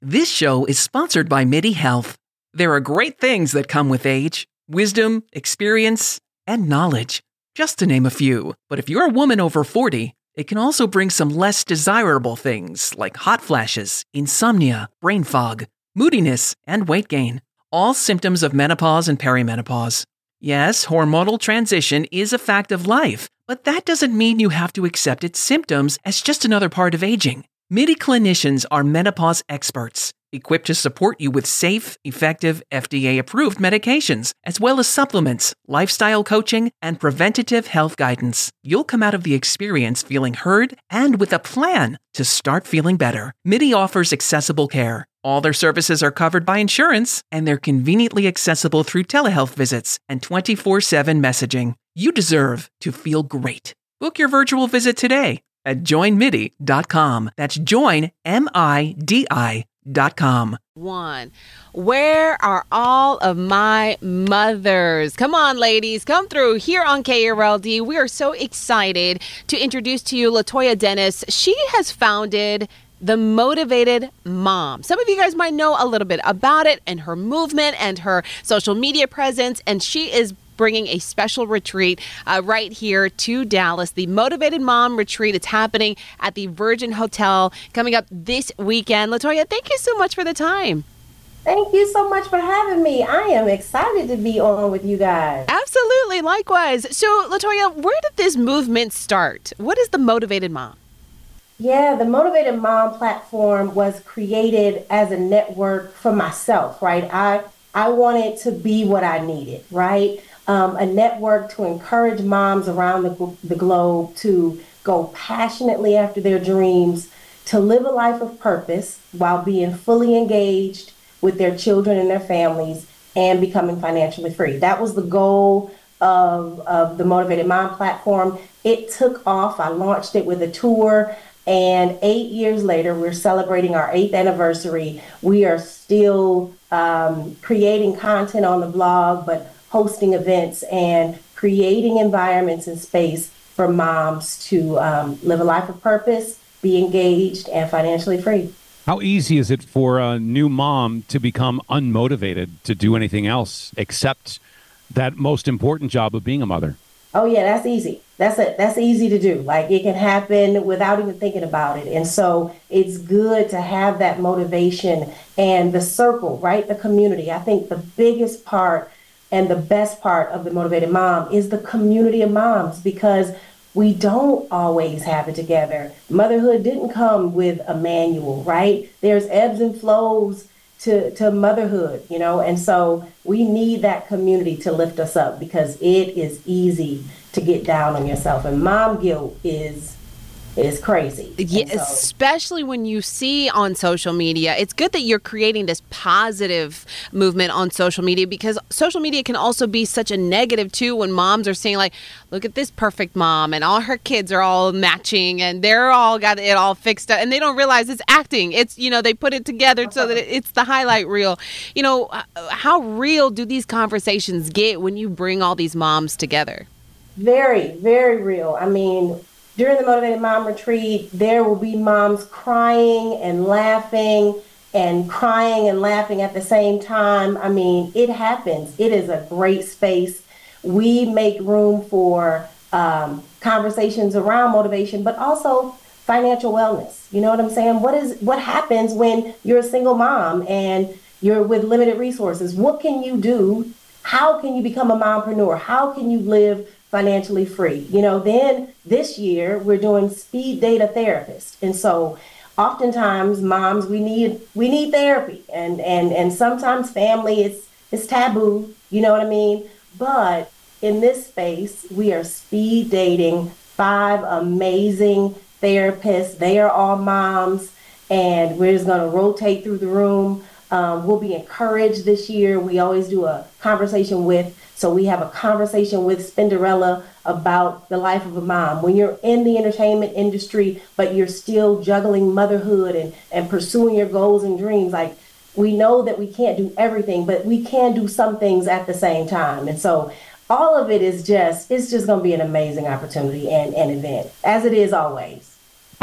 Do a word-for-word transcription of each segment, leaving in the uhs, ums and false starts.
This show is sponsored by MIDI Health. There are great things that come with age: wisdom, experience, and knowledge, just to name a few. But if you're a woman over forty, it can also bring some less desirable things like hot flashes, insomnia, brain fog, moodiness, and weight gain, all symptoms of menopause and perimenopause. Yes, hormonal transition is a fact of life, but that doesn't mean you have to accept its symptoms as just another part of aging. MIDI clinicians are menopause experts, equipped to support you with safe, effective, F D A-approved medications, as well as supplements, lifestyle coaching, and preventative health guidance. You'll come out of the experience feeling heard and with a plan to start feeling better. MIDI offers accessible care. All their services are covered by insurance, and they're conveniently accessible through telehealth visits and twenty-four seven messaging. You deserve to feel great. Book your virtual visit today at join midi dot com. That's join, M I D I dot com. One. Where are all of my mothers? Come on, ladies. Come through here on K R L D. We are so excited to introduce to you Latoya Dennis. She has founded The Motivated Mom. Some of you guys might know a little bit about it and her movement and her social media presence, and she is bringing a special retreat uh, right here to Dallas. The Motivated Mom Retreat. It's happening at the Virgin Hotel coming up this weekend. Latoya, thank you so much for the time. Thank you so much for having me. I am excited to be on with you guys. Absolutely. Likewise. So, Latoya, where did this movement start? What is the Motivated Mom? Yeah, the Motivated Mom platform was created as a network for myself, right? I I wanted to be what I needed, right? Um, a network to encourage moms around the, the globe to go passionately after their dreams, to live a life of purpose while being fully engaged with their children and their families and becoming financially free. That was the goal of, of the Motivated Mom platform. It took off. I launched it with a tour. And eight years later, we're celebrating our eighth anniversary. We are still um, creating content on the blog, but hosting events and creating environments and space for moms to um, live a life of purpose, be engaged, and financially free. How easy is it for a new mom to become unmotivated to do anything else except that most important job of being a mother? Oh yeah, that's easy. That's it. That's easy to do. Like, it can happen without even thinking about it. And so it's good to have that motivation and the circle, right? The community. I think the biggest part and the best part of the Motivated Mom is the community of moms, because we don't always have it together. Motherhood didn't come with a manual, right? There's ebbs and flows to, to motherhood, you know, and so we need that community to lift us up, because it is easy to get down on yourself, and mom guilt is is crazy. Yeah, so, especially when you see on social media. It's good that you're creating this positive movement on social media, because social media can also be such a negative too, when moms are saying like, look at this perfect mom and all her kids are all matching and they're all got it all fixed up, and they don't realize it's acting. It's, you know, they put it together so that it's the highlight reel. You know, how real do these conversations get when you bring all these moms together? Very, very real. I mean, during the Motivated Mom Retreat, there will be moms crying and laughing and crying and laughing at the same time. I mean, it happens. It is a great space. We make room for um, conversations around motivation, but also financial wellness. You know what I'm saying? What is what happens when you're a single mom and you're with limited resources? What can you do? How can you become a mompreneur? How can you live financially free? You know, then this year we're doing speed data therapist. And so oftentimes moms, we need we need therapy, and and and sometimes family is it's taboo, you know what I mean? But in this space, we are speed dating five amazing therapists. They are all moms, and we're just going to rotate through the room. Um, we'll be encouraged this year. We always do a conversation with, so we have a conversation with Spinderella about the life of a mom. When you're in the entertainment industry, but you're still juggling motherhood and, and pursuing your goals and dreams, like, we know that we can't do everything, but we can do some things at the same time. And so all of it is just, it's just going to be an amazing opportunity and an event, as it is always.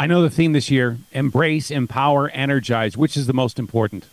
I know the theme this year, embrace, empower, energize. Which is the most important?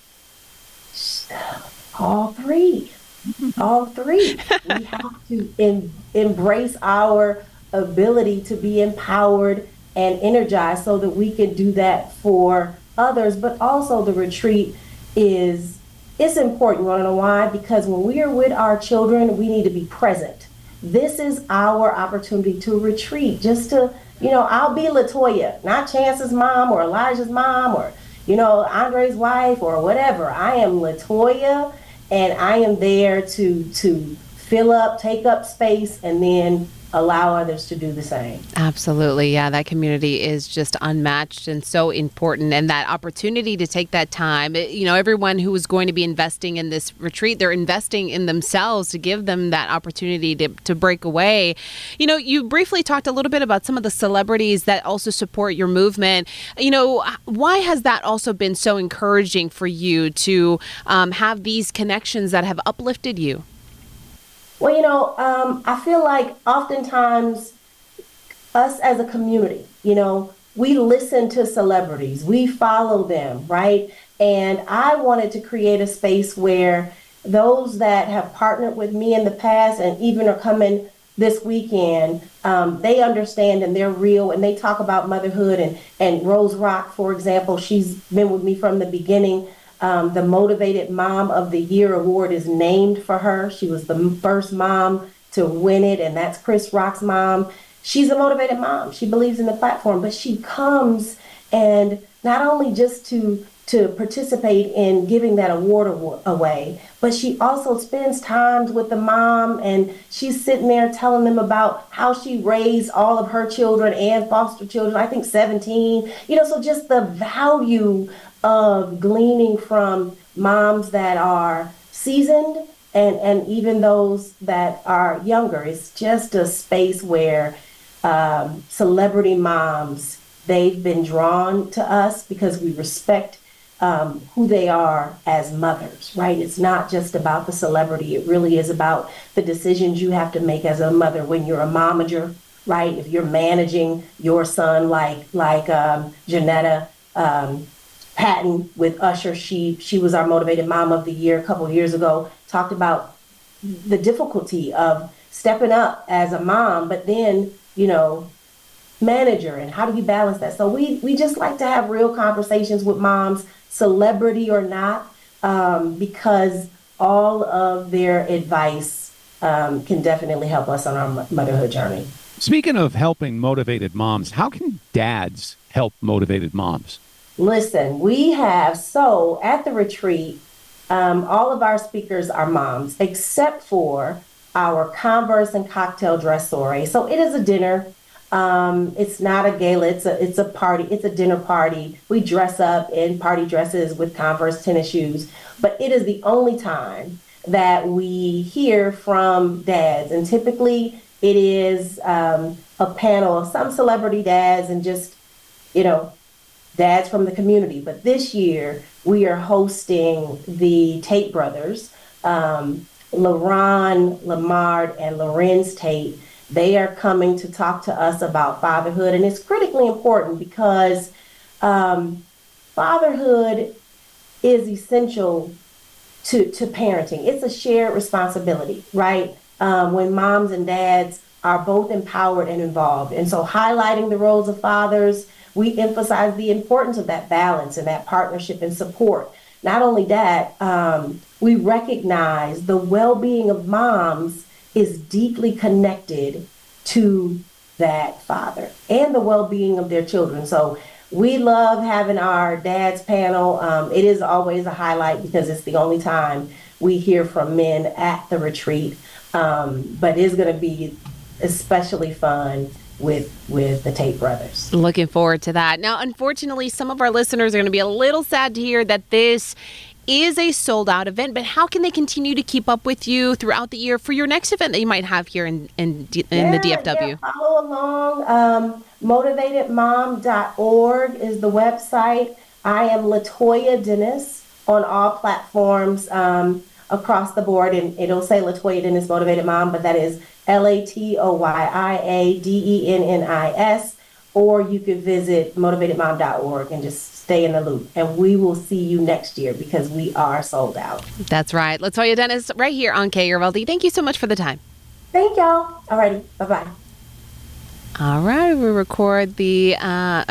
All three. All three. We have to em- embrace our ability to be empowered and energized so that we can do that for others. But also the retreat is, it's important. You want to know why? Because when we are with our children, we need to be present. This is our opportunity to retreat, just to, you know, I'll be LaToya, not Chance's mom or Elijah's mom or, you know, Andre's wife or whatever. I am LaToya, and I am there to to fill up, take up space, and then allow others to do the same. Absolutely. Yeah, that community is just unmatched and so important. And that opportunity to take that time, you know, everyone who is going to be investing in this retreat, they're investing in themselves to give them that opportunity to, to break away. You know, you briefly talked a little bit about some of the celebrities that also support your movement. You know, why has that also been so encouraging for you to um, have these connections that have uplifted you? Well, you know, um, I feel like oftentimes us as a community, you know, we listen to celebrities, we follow them, right? And I wanted to create a space where those that have partnered with me in the past and even are coming this weekend, um, they understand and they're real, and they talk about motherhood. And, and Rose Rock, for example, she's been with me from the beginning. Um, the Motivated Mom of the Year award is named for her. She was the first mom to win it, and that's Chris Rock's mom. She's a motivated mom. She believes in the platform, but she comes and not only just to to participate in giving that award aw- away, but she also spends times with the mom, and she's sitting there telling them about how she raised all of her children and foster children, I think seventeen, you know, so just the value of gleaning from moms that are seasoned and, and even those that are younger. It's just a space where um, celebrity moms, they've been drawn to us because we respect um, who they are as mothers, right? It's not just about the celebrity. It really is about the decisions you have to make as a mother when you're a momager, right? If you're managing your son like, like um, Janetta, um, Patton with Usher, she she was our Motivated Mom of the Year a couple of years ago, talked about the difficulty of stepping up as a mom, but then, you know, manager, and how do you balance that? So we we just like to have real conversations with moms, celebrity or not, um, because all of their advice um, can definitely help us on our motherhood journey. Speaking of helping motivated moms, how can dads help motivated moms? Listen, we have, so at the retreat, um, all of our speakers are moms, except for our Converse and cocktail dress soiree. So it is a dinner. Um, it's not a gala. It's a, it's a party. It's a dinner party. We dress up in party dresses with Converse tennis shoes. But it is the only time that we hear from dads. And typically it is um, a panel of some celebrity dads and just, you know, dads from the community. But this year we are hosting the Tate brothers, um, LaRon, Lamar, and Lorenz Tate. They are coming to talk to us about fatherhood. And it's critically important because um, fatherhood is essential to, to parenting. It's a shared responsibility, right? Um, when moms and dads are both empowered and involved. And so highlighting the roles of fathers, we emphasize the importance of that balance and that partnership and support. Not only that, um, we recognize the well-being of moms is deeply connected to that father and the well-being of their children. So we love having our dad's panel. Um, it is always a highlight because it's the only time we hear from men at the retreat. Um, but it's going to be especially fun with with the Tate brothers. Looking forward to that. Now, unfortunately, some of our listeners are going to be a little sad to hear that this is a sold out event, but how can they continue to keep up with you throughout the year for your next event that you might have here in, in, in yeah, the D F W? Yeah, follow along. Um, motivated mom dot org is the website. I am LaToya Dennis on all platforms um, across the board, and it'll say LaToya Dennis Motivated Mom, but that is L A T O Y I A D E N N I S or you could visit motivated mom dot org and just stay in the loop. And we will see you next year because we are sold out. That's right. Latoya Dennis right here on K R L D. Thank you so much for the time. Thank y'all. All righty. Bye-bye. All right. We record the... Uh